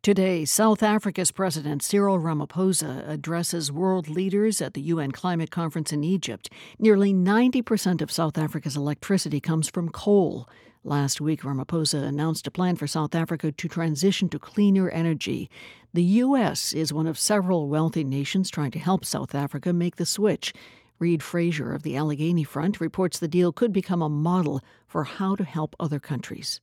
Today, South Africa's President Cyril Ramaphosa addresses world leaders at the UN climate conference in Egypt. Nearly 90% of South Africa's electricity comes from coal. Last week, Ramaphosa announced a plan for South Africa to transition to cleaner energy. The U.S. is one of several wealthy nations trying to help South Africa make the switch. Reid Fraser of the Allegheny Front reports the deal could become a model for how to help other countries.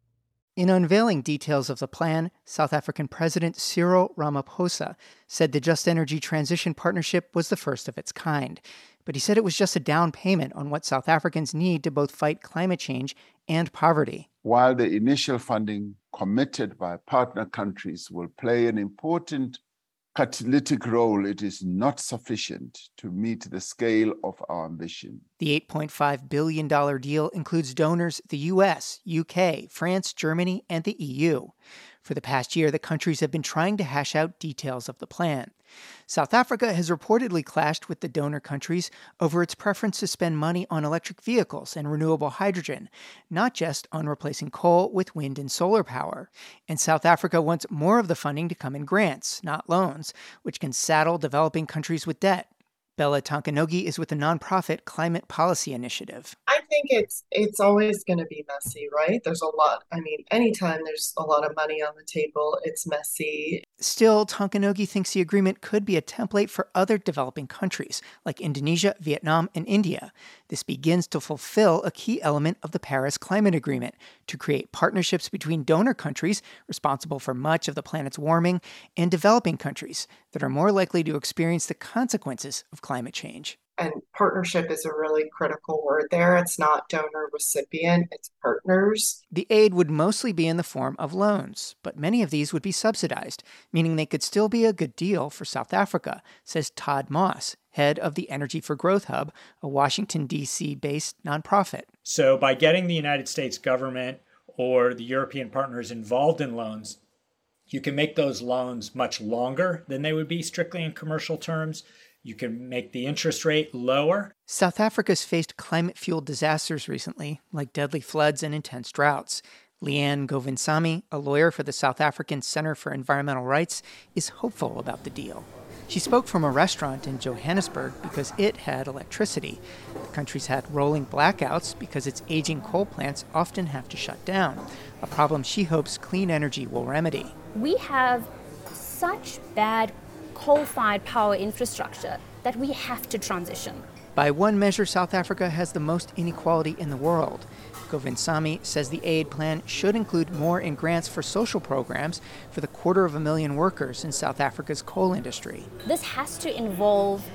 In unveiling details of the plan, South African President Cyril Ramaphosa said the Just Energy Transition Partnership was the first of its kind. But he said it was just a down payment on what South Africans need to both fight climate change and poverty. While the initial funding committed by partner countries will play an important catalytic role, it is not sufficient to meet the scale of our ambition. The $8.5 billion deal includes donors the U.S., UK, France, Germany, and the EU. For the past year, the countries have been trying to hash out details of the plan. South Africa has reportedly clashed with the donor countries over its preference to spend money on electric vehicles and renewable hydrogen, not just on replacing coal with wind and solar power. And South Africa wants more of the funding to come in grants, not loans, which can saddle developing countries with debt. Bella Tonkanogi is with the nonprofit Climate Policy Initiative. I think it's always going to be messy, right? There's a lot. Anytime there's a lot of money on the table, it's messy. Still, Tonkanogi thinks the agreement could be a template for other developing countries like Indonesia, Vietnam, and India. This begins to fulfill a key element of the Paris Climate Agreement to create partnerships between donor countries responsible for much of the planet's warming and developing countries that are more likely to experience the consequences of climate change. And partnership is a really critical word there. It's not donor recipient, it's partners. The aid would mostly be in the form of loans, but many of these would be subsidized, meaning they could still be a good deal for South Africa, says Todd Moss, head of the Energy for Growth Hub, a Washington, D.C.-based nonprofit. So by getting the United States government or the European partners involved in loans, you can make those loans much longer than they would be strictly in commercial terms. You can make the interest rate lower. South Africa's faced climate-fueled disasters recently, like deadly floods and intense droughts. Leanne Govindsamy, a lawyer for the South African Center for Environmental Rights, is hopeful about the deal. She spoke from a restaurant in Johannesburg because it had electricity. The country's had rolling blackouts because its aging coal plants often have to shut down, a problem she hopes clean energy will remedy. We have such bad coal-fired power infrastructure that we have to transition. By one measure, South Africa has the most inequality in the world. Govindsamy says the aid plan should include more in grants for social programs for the 250,000 workers in South Africa's coal industry. This has to involve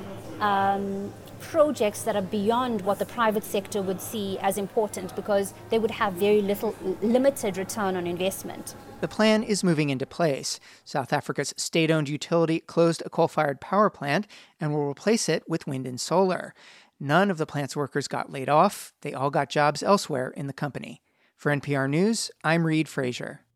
projects that are beyond what the private sector would see as important because they would have very limited return on investment. The plan is moving into place. South Africa's state-owned utility closed a coal-fired power plant and will replace it with wind and solar. None of the plant's workers got laid off. They all got jobs elsewhere in the company. For NPR News, I'm Reid Fraser.